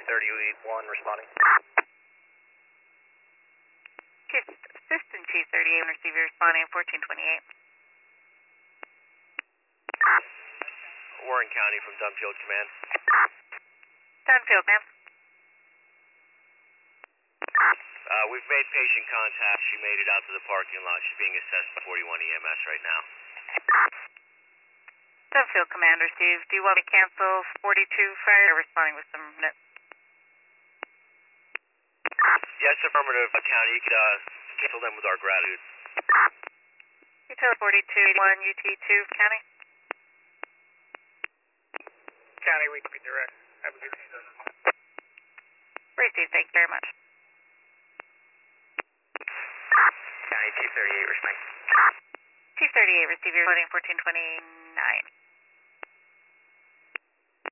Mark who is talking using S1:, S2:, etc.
S1: 238-1 responding.
S2: Assistant Chief 38, receiver responding 1428.
S1: Warren County from Dunfield Command.
S2: Dunfield, ma'am.
S1: We've made patient contact. She made it out to the parking lot. She's being assessed by 41 EMS right now.
S2: Dunfield Command received. Do you want me to cancel 42 fire? Responding with some minutes.
S1: Yes, affirmative, County. You could cancel them with our gratitude.
S2: Utility 4281 UT2, County.
S3: County, we can be direct. Have a good day.
S2: Received, thank you very much.
S1: County 238, responding.
S2: 238, receiver, loading 1429.